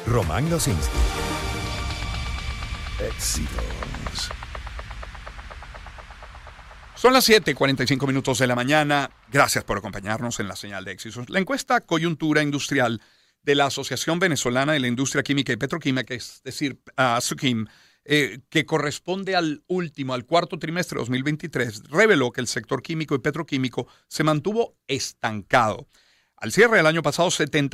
Román Lozinski. Éxitos. Son las 7:45 de la mañana. Gracias por acompañarnos en la señal de éxitos. La encuesta Coyuntura Industrial de la Asociación Venezolana de la Industria Química y Petroquímica, es decir, ASOQUIM, que corresponde al cuarto trimestre de 2023, reveló que el sector químico y petroquímico se mantuvo estancado. Al cierre del año pasado,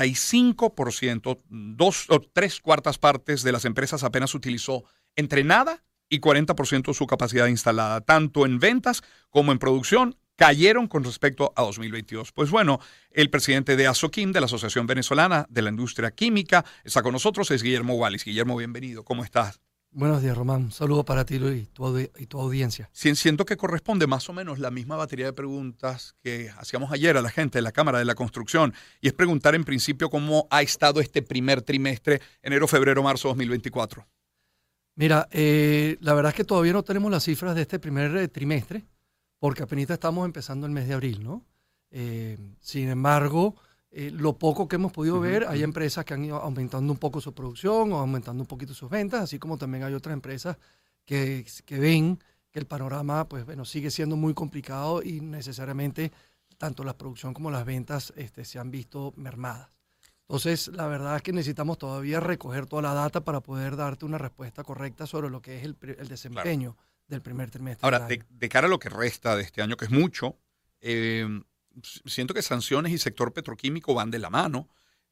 75%, dos o tres cuartas partes de las empresas apenas utilizó entre nada y 40% de su capacidad instalada, tanto en ventas como en producción, cayeron con respecto a 2022. Pues bueno, el presidente de ASOQUIM, de la Asociación Venezolana de la Industria Química, está con nosotros, es Guillermo Wallis. Guillermo, bienvenido. ¿Cómo estás? Buenos días, Román. Un saludo para ti y tu audiencia. Siento que corresponde más o menos la misma batería de preguntas que hacíamos ayer a la gente de la Cámara de la Construcción, y es preguntar en principio cómo ha estado este primer trimestre, enero, febrero, marzo 2024. Mira, la verdad es que todavía no tenemos las cifras de este primer trimestre, porque apenas estamos empezando el mes de abril, ¿no? Sin embargo, lo poco que hemos podido ver, hay empresas que han ido aumentando un poco su producción o aumentando un poquito sus ventas, así como también hay otras empresas que ven que el panorama pues, bueno, sigue siendo muy complicado y necesariamente tanto la producción como las ventas se han visto mermadas. Entonces, la verdad es que necesitamos todavía recoger toda la data para poder darte una respuesta correcta sobre lo que es el desempeño del primer trimestre. Ahora, de cara a lo que resta de este año, que es mucho, siento que sanciones y sector petroquímico van de la mano.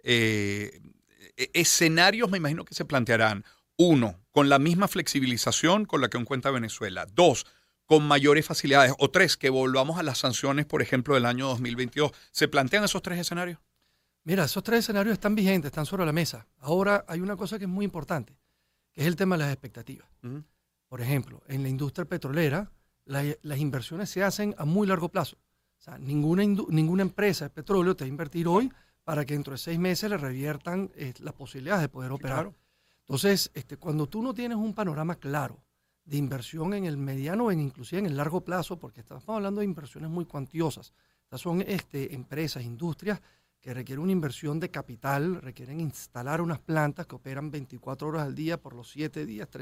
Escenarios me imagino que se plantearán. Uno, con la misma flexibilización con la que cuenta Venezuela. Dos, con mayores facilidades. O tres, que volvamos a las sanciones, por ejemplo, del año 2022. ¿Se plantean esos tres escenarios? Mira, esos tres escenarios están vigentes, están sobre la mesa. Ahora hay una cosa que es muy importante, que es el tema de las expectativas. Por ejemplo, en la industria petrolera, las inversiones se hacen a muy largo plazo. O sea, ninguna empresa de petróleo te va a invertir hoy para que dentro de 6 meses le reviertan las posibilidades de poder operar. Claro. Entonces, cuando tú no tienes un panorama claro de inversión en el mediano o inclusive en el largo plazo, porque estamos hablando de inversiones muy cuantiosas, estas son empresas, industrias que requieren una inversión de capital, requieren instalar unas plantas que operan 24 horas al día por los 7 días,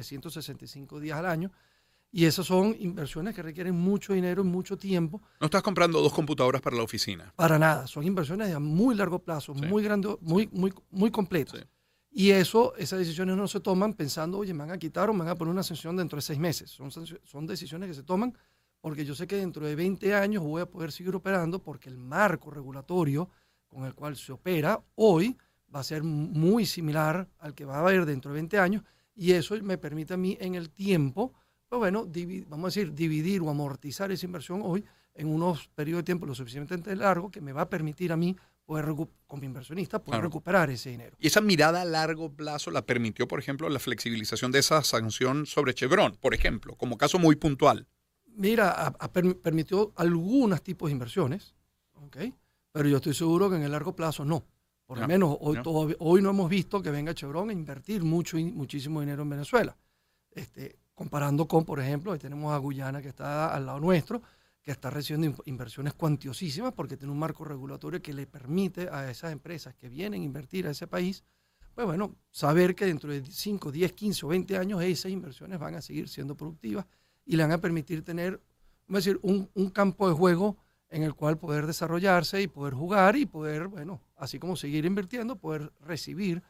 365 días al año. Y esas son inversiones que requieren mucho dinero y mucho tiempo. No estás comprando 2 computadoras para la oficina. Para nada, son inversiones a muy largo plazo, sí, muy grandes, muy completas. Sí. Y esas decisiones no se toman pensando, oye, me van a quitar o me van a poner una sanción dentro de 6 meses. Son decisiones que se toman porque yo sé que dentro de 20 años voy a poder seguir operando porque el marco regulatorio con el cual se opera hoy va a ser muy similar al que va a haber dentro de 20 años y eso me permite a mí en el tiempo, pues bueno, vamos a decir, dividir o amortizar esa inversión hoy en unos periodos de tiempo lo suficientemente largo que me va a permitir a mí poder, como inversionista, poder recuperar ese dinero. Y esa mirada a largo plazo la permitió, por ejemplo, la flexibilización de esa sanción sobre Chevron, por ejemplo, como caso muy puntual. Mira, permitió algunos tipos de inversiones, ¿ok? Pero yo estoy seguro que en el largo plazo no. Por lo menos hoy no hemos visto que venga Chevron a invertir muchísimo dinero en Venezuela. Comparando con, por ejemplo, ahí tenemos a Guyana que está al lado nuestro, que está recibiendo inversiones cuantiosísimas porque tiene un marco regulatorio que le permite a esas empresas que vienen a invertir a ese país, pues bueno, saber que dentro de 5, 10, 15 o 20 años esas inversiones van a seguir siendo productivas y le van a permitir tener, vamos a decir, un campo de juego en el cual poder desarrollarse y poder jugar y poder, bueno, así como seguir invirtiendo, poder recibir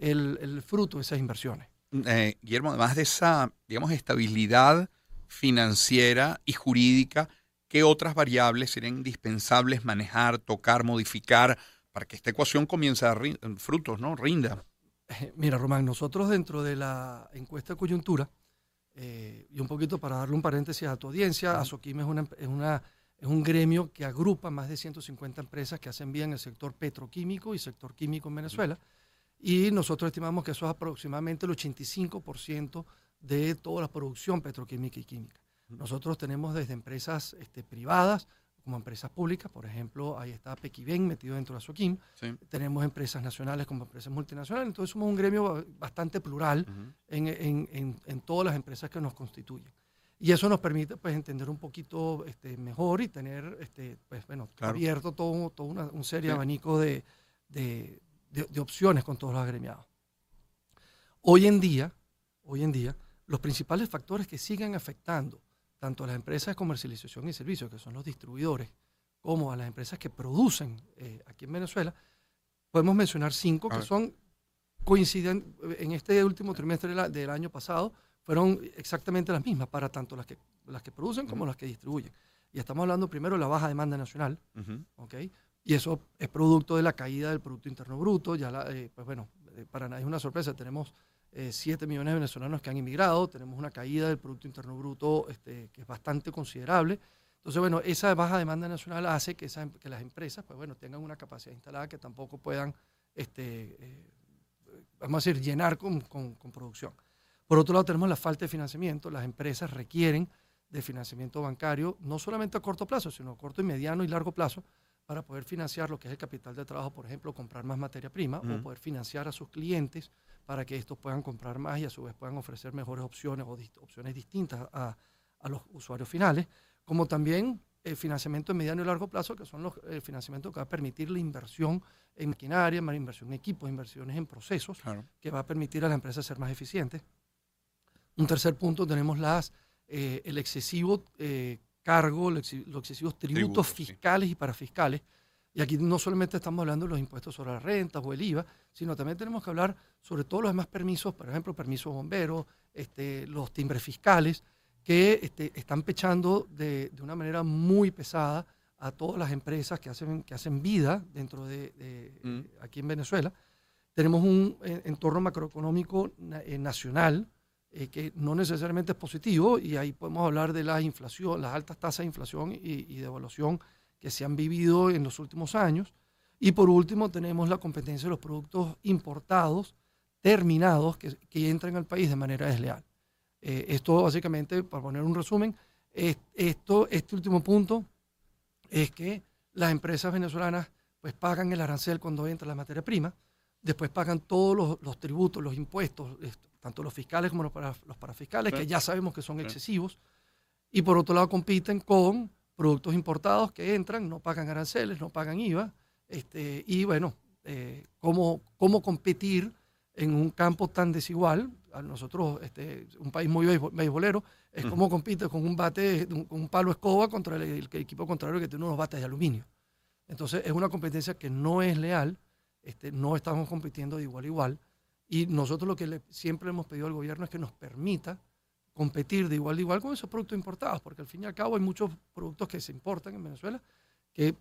el fruto de esas inversiones. Guillermo, además de esa, digamos, estabilidad financiera y jurídica, ¿qué otras variables serían indispensables manejar, tocar, modificar para que esta ecuación comience a dar frutos, ¿no? Rinda. Mira, Román, nosotros dentro de la encuesta de coyuntura, y un poquito para darle un paréntesis a tu audiencia, ASOQUIM es un gremio que agrupa más de 150 empresas que hacen bien el sector petroquímico y sector químico en Venezuela. Y nosotros estimamos que eso es aproximadamente el 85% de toda la producción petroquímica y química. Nosotros tenemos desde empresas privadas como empresas públicas, por ejemplo, ahí está Pequiven metido dentro de ASOQUIM. Sí. Tenemos empresas nacionales como empresas multinacionales, entonces somos un gremio bastante plural en todas las empresas que nos constituyen. Y eso nos permite pues entender un poquito mejor y tener pues, bueno, abierto todo una serie de abanico de opciones con todos los agremiados. Hoy en día, los principales factores que siguen afectando tanto a las empresas de comercialización y servicios, que son los distribuidores, como a las empresas que producen aquí en Venezuela, podemos mencionar 5 que son coincidentes en este último trimestre del año pasado, fueron exactamente las mismas para tanto las que producen como las que distribuyen. Y estamos hablando primero de la baja demanda nacional, ¿okay? Y eso es producto de la caída del Producto Interno Bruto. Pues bueno, para nadie es una sorpresa, tenemos 7 millones de venezolanos que han inmigrado, tenemos una caída del Producto Interno Bruto que es bastante considerable. Entonces, bueno, esa baja demanda nacional hace que las empresas, pues bueno, tengan una capacidad instalada que tampoco puedan, vamos a decir, llenar con producción. Por otro lado, tenemos la falta de financiamiento. Las empresas requieren de financiamiento bancario, no solamente a corto plazo, sino a corto y mediano y largo plazo, para poder financiar lo que es el capital de trabajo, por ejemplo, comprar más materia prima, o poder financiar a sus clientes para que estos puedan comprar más y a su vez puedan ofrecer mejores opciones o opciones distintas a los usuarios finales, como también el financiamiento de mediano y largo plazo, que son el financiamiento que va a permitir la inversión en maquinaria, inversión en equipos, inversiones en procesos, que va a permitir a las empresas ser más eficientes. Un tercer punto, tenemos el excesivo cargo, los excesivos tributos fiscales y parafiscales. Y aquí no solamente estamos hablando de los impuestos sobre las rentas o el IVA, sino también tenemos que hablar sobre todos los demás permisos, por ejemplo, permisos bomberos, los timbres fiscales, que están pechando de una manera muy pesada a todas las empresas que hacen vida dentro de aquí en Venezuela. Tenemos un entorno macroeconómico nacional que no necesariamente es positivo, y ahí podemos hablar de la inflación, las altas tasas de inflación y devaluación que se han vivido en los últimos años. Y por último tenemos la competencia de los productos importados, terminados, que entran al país de manera desleal. Esto básicamente, para poner un resumen, este último punto es que las empresas venezolanas pues pagan el arancel cuando entra la materia prima, después pagan todos los tributos, los impuestos, tanto los fiscales como los parafiscales, que ya sabemos que son excesivos, y por otro lado compiten con productos importados que entran, no pagan aranceles, no pagan IVA, y bueno, ¿cómo competir en un campo tan desigual? A nosotros, un país muy beisbolero, es como compite con un bate, con un palo escoba contra el equipo contrario que tiene unos bates de aluminio. Entonces es una competencia que no es leal, no estamos compitiendo de igual a igual, y nosotros lo que siempre hemos pedido al gobierno es que nos permita competir de igual a igual con esos productos importados, porque al fin y al cabo hay muchos productos que se importan en Venezuela que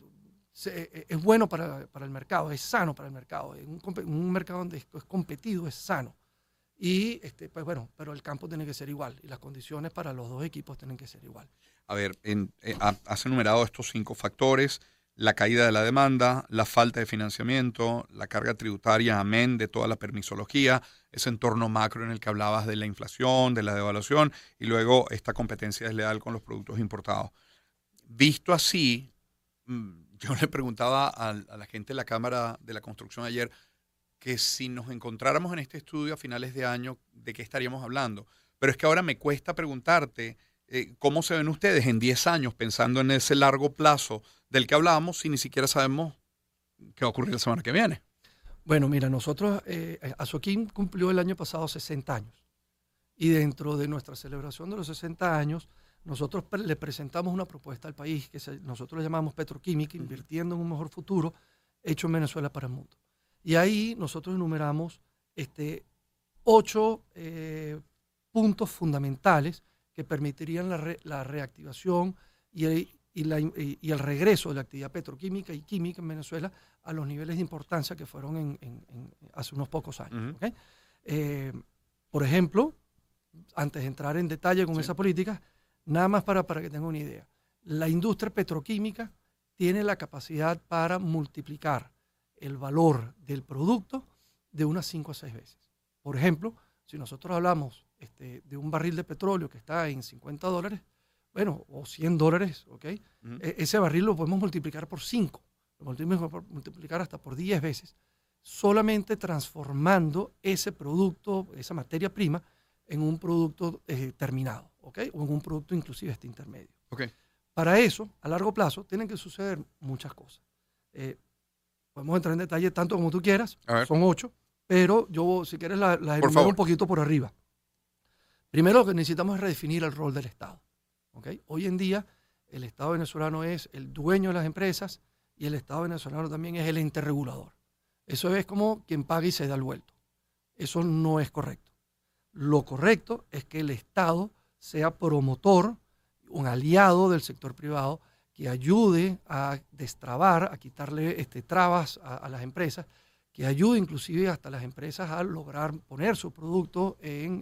es bueno para el mercado, es sano para el mercado. En un mercado donde es competido es sano. Y pues bueno, pero el campo tiene que ser igual y las condiciones para los dos equipos tienen que ser igual. A ver, has enumerado estos 5 factores: la caída de la demanda, la falta de financiamiento, la carga tributaria, amén de toda la permisología, ese entorno macro en el que hablabas de la inflación, de la devaluación, y luego esta competencia desleal con los productos importados. Visto así, yo le preguntaba a la gente de la Cámara de la Construcción ayer que si nos encontráramos en este estudio a finales de año, ¿de qué estaríamos hablando? Pero es que ahora me cuesta preguntarte cómo se ven ustedes en 10 años pensando en ese largo plazo del que hablábamos si ni siquiera sabemos qué va a ocurrir la semana que viene. Bueno, mira, nosotros, Azoquim cumplió el año pasado 60 años. Y dentro de nuestra celebración de los 60 años, nosotros le presentamos una propuesta al país que nosotros le llamamos Petroquímica, invirtiendo en un mejor futuro, hecho en Venezuela para el mundo. Y ahí nosotros enumeramos 8 puntos fundamentales que permitirían la reactivación y el regreso de la actividad petroquímica y química en Venezuela a los niveles de importancia que fueron hace unos pocos años. ¿Okay? Por ejemplo, antes de entrar en detalle con esa política, nada más para que tengan una idea, la industria petroquímica tiene la capacidad para multiplicar el valor del producto de unas 5 a 6 veces. Por ejemplo, si nosotros hablamos de un barril de petróleo que está en $50, bueno, o $100, ¿ok? Ese barril lo podemos multiplicar por 5, lo podemos multiplicar hasta por 10 veces, solamente transformando ese producto, esa materia prima, en un producto terminado, ¿ok? O en un producto inclusive intermedio. Okay. Para eso, a largo plazo, tienen que suceder muchas cosas. Podemos entrar en detalle tanto como tú quieras, son 8, pero yo, si quieres, la Por enumero favor. un poquito por arriba. Primero, lo que necesitamos es redefinir el rol del Estado. ¿Okay? Hoy en día, el Estado venezolano es el dueño de las empresas y el Estado venezolano también es el ente regulador. Eso es como quien paga y se da el vuelto. Eso no es correcto. Lo correcto es que el Estado sea promotor, un aliado del sector privado que ayude a destrabar, a quitarle trabas a las empresas, que ayude inclusive hasta las empresas a lograr poner su producto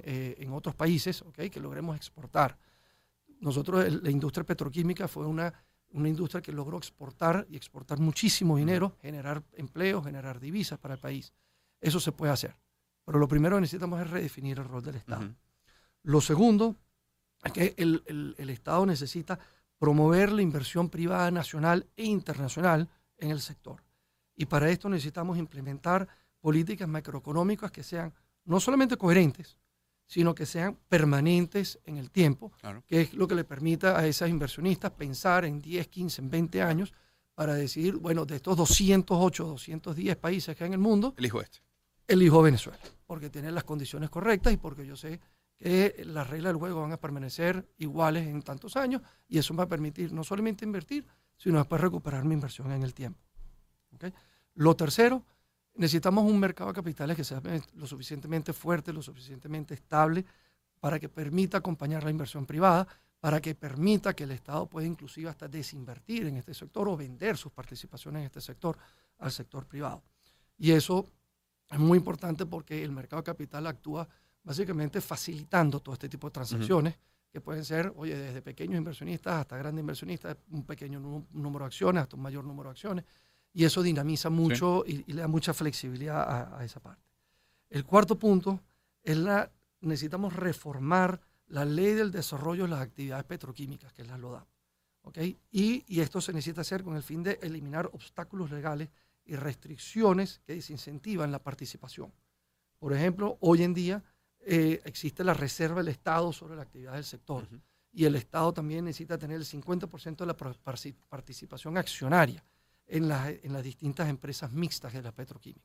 en otros países, ¿okay? Que logremos exportar. Nosotros, la industria petroquímica fue una industria que logró exportar y exportar muchísimo dinero, generar empleo, generar divisas para el país. Eso se puede hacer. Pero lo primero que necesitamos es redefinir el rol del Estado. Lo segundo es que el Estado necesita promover la inversión privada nacional e internacional en el sector. Y para esto necesitamos implementar políticas macroeconómicas que sean no solamente coherentes, sino que sean permanentes en el tiempo, Claro. que es lo que le permita a esas inversionistas pensar en 10, 15, en 20 años para decir, bueno, de estos 208, 210 países que hay en el mundo, Elijo este. elijo Venezuela, porque tiene las condiciones correctas y porque yo sé que las reglas del juego van a permanecer iguales en tantos años y eso me va a permitir no solamente invertir, sino después recuperar mi inversión en el tiempo. ¿Okay? Lo tercero, necesitamos un mercado de capitales que sea lo suficientemente fuerte, lo suficientemente estable para que permita acompañar la inversión privada, para que permita que el Estado pueda inclusive hasta desinvertir en este sector o vender sus participaciones en este sector al sector privado. Y eso es muy importante porque el mercado de capital actúa básicamente facilitando todo este tipo de transacciones que pueden ser, oye, desde pequeños inversionistas hasta grandes inversionistas, un pequeño número de acciones hasta un mayor número de acciones. Y eso dinamiza mucho y le da mucha flexibilidad a esa parte. El cuarto punto es necesitamos reformar la ley del desarrollo de las actividades petroquímicas, que es la LODAP. ¿Okay? Y esto se necesita hacer con el fin de eliminar obstáculos legales y restricciones que desincentivan la participación. Por ejemplo, hoy en día existe la reserva del Estado sobre la actividad del sector y el Estado también necesita tener el 50% de la participación accionaria en las distintas empresas mixtas de la petroquímica.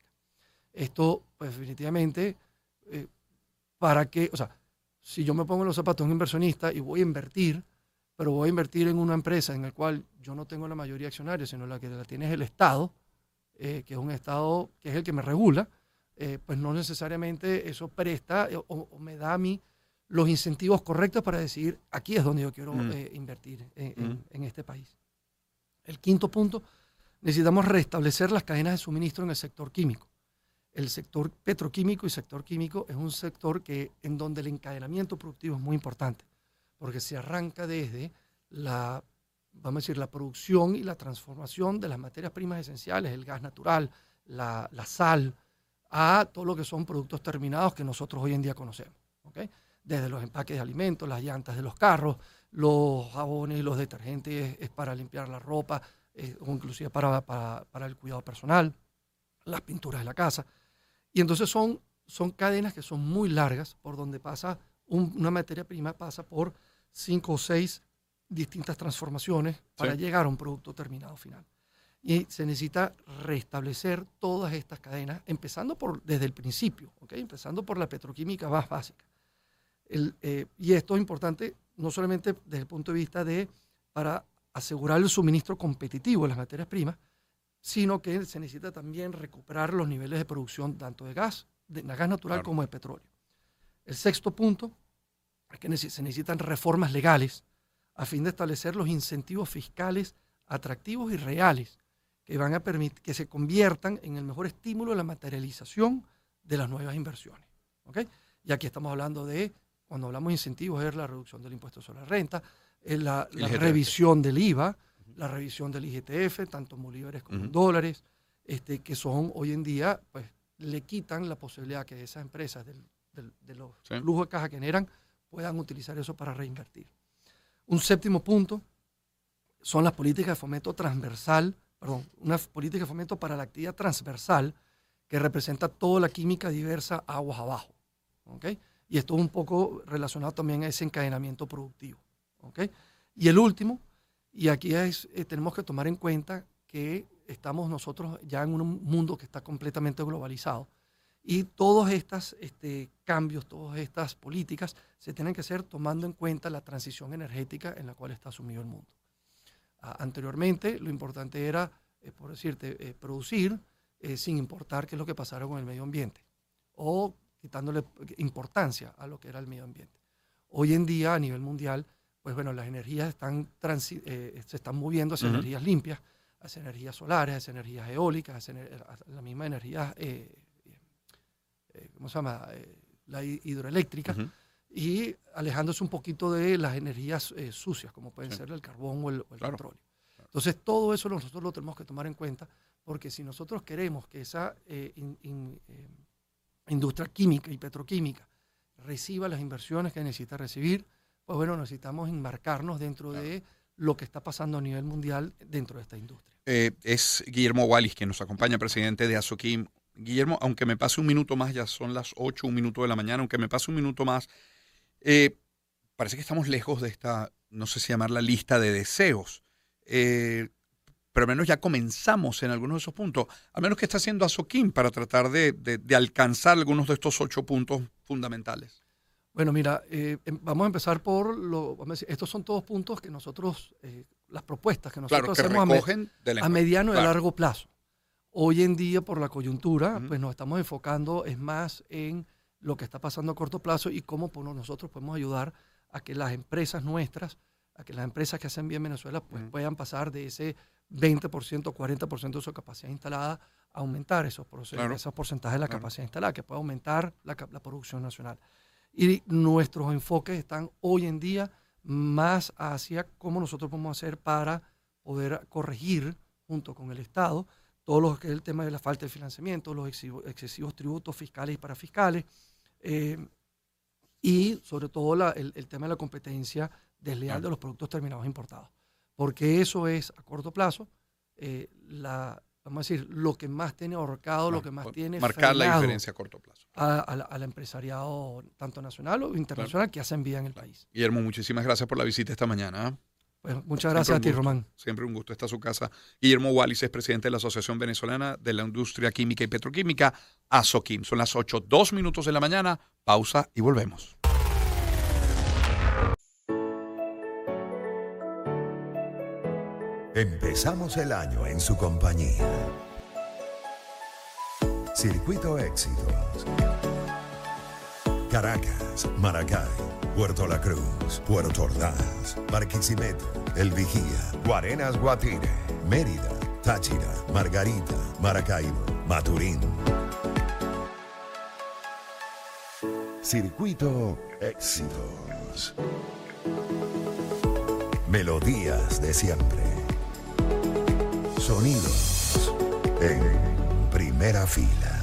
Esto, pues definitivamente, para que, o sea, si yo me pongo en los zapatos de un inversionista y voy a invertir, pero voy a invertir en una empresa en la cual yo no tengo la mayoría accionaria, sino la que la tiene es el Estado, que es un Estado que es el que me regula, pues no necesariamente eso presta o me da a mí los incentivos correctos para decir, aquí es donde yo quiero invertir en este país. El quinto punto, necesitamos restablecer las cadenas de suministro en el sector químico. El sector petroquímico y sector químico es un sector en donde el encadenamiento productivo es muy importante, porque se arranca desde la producción y la transformación de las materias primas esenciales, el gas natural, la sal, a todo lo que son productos terminados que nosotros hoy en día conocemos. ¿Okay? Desde los empaques de alimentos, las llantas de los carros, los jabones y los detergentes es para limpiar la ropa, o inclusive para el cuidado personal, las pinturas de la casa. Y entonces son cadenas que son muy largas, por donde pasa una materia prima, pasa por 5 o 6 distintas transformaciones para llegar a un producto terminado final. Y se necesita restablecer todas estas cadenas, empezando desde el principio, ¿okay? Empezando por la petroquímica más básica. Y esto es importante no solamente desde el punto de vista para asegurar el suministro competitivo de las materias primas, sino que se necesita también recuperar los niveles de producción tanto de gas natural como de petróleo. El sexto punto es que se necesitan reformas legales a fin de establecer los incentivos fiscales atractivos y reales que van a permitir que se conviertan en el mejor estímulo de la materialización de las nuevas inversiones. ¿Okay? Y aquí estamos hablando cuando hablamos de incentivos, es la reducción del impuesto sobre la renta, la revisión del IVA, la revisión del IGTF, tanto en bolívares como en dólares, que son hoy en día, pues le quitan la posibilidad que esas empresas de los flujos de caja que generan puedan utilizar eso para reinvertir. Un séptimo punto son las políticas de fomento transversal, una política de fomento para la actividad transversal que representa toda la química diversa aguas abajo. ¿Okay? Y esto es un poco relacionado también a ese encadenamiento productivo. ¿Okay? Y el último, y aquí tenemos que tomar en cuenta que estamos nosotros ya en un mundo que está completamente globalizado Y todos estos cambios, todas estas políticas se tienen que hacer tomando en cuenta la transición energética en la cual está sumido el mundo. Anteriormente lo importante era, por decirte, producir sin importar qué es lo que pasara con el medio ambiente o quitándole importancia a lo que era el medio ambiente. Hoy en día a nivel mundial, pues bueno, las energías se están moviendo hacia energías limpias, hacia energías solares, hacia energías eólicas, hacia la misma energía, ¿cómo se llama? La hidroeléctrica, y alejándose un poquito de las energías sucias, como pueden ser el carbón o el petróleo. Entonces, todo eso nosotros lo tenemos que tomar en cuenta, porque si nosotros queremos que esa industria química y petroquímica reciba las inversiones que necesita recibir, pues bueno, necesitamos enmarcarnos dentro de lo que está pasando a nivel mundial dentro de esta industria. Es Guillermo Wallis quien nos acompaña, presidente de Asoquim. Guillermo, aunque me pase un minuto más, ya son las 8, 1 minuto de la mañana, aunque me pase un minuto más, parece que estamos lejos de esta, no sé si llamarla lista de deseos, pero al menos ya comenzamos en algunos de esos puntos. Al menos, ¿qué está haciendo Asoquim para tratar de alcanzar algunos de estos 8 puntos fundamentales? Bueno, mira, vamos a empezar por estos son todos puntos que nosotros, las propuestas que nosotros hacemos a mediano y a largo plazo. Hoy en día, por la coyuntura, pues nos estamos enfocando más en lo que está pasando a corto plazo y cómo nosotros podemos ayudar a que las empresas nuestras, a que las empresas que hacen bien Venezuela, pues puedan pasar de ese 20%, 40% de su capacidad instalada a aumentar esos porcentajes de la capacidad instalada, que pueda aumentar la producción nacional. Y nuestros enfoques están hoy en día más hacia cómo nosotros podemos hacer para poder corregir, junto con el Estado, todo lo que es el tema de la falta de financiamiento, los excesivos tributos fiscales y parafiscales, y sobre todo el tema de la competencia desleal de los productos terminados importados. Porque eso es, a corto plazo, vamos a decir, lo que más tiene ahorcado, lo que más tiene marcar la diferencia a corto plazo. Al empresariado, tanto nacional o internacional, que hacen vida en el país. Guillermo, muchísimas gracias por la visita esta mañana. Pues muchas gracias a ti, Román. Siempre un gusto. Está a su casa. Guillermo Wallis es presidente de la Asociación Venezolana de la Industria Química y Petroquímica, Asoquim. Son las 8, 2 minutos de la mañana. Pausa y volvemos. Empezamos el año en su compañía. Circuito Éxitos. Caracas, Maracay, Puerto La Cruz, Puerto Ordaz, Barquisimeto, El Vigía, Guarenas, Guatire, Mérida, Táchira, Margarita, Maracaibo, Maturín. Circuito Éxitos. Melodías de siempre. Sonidos en primera fila.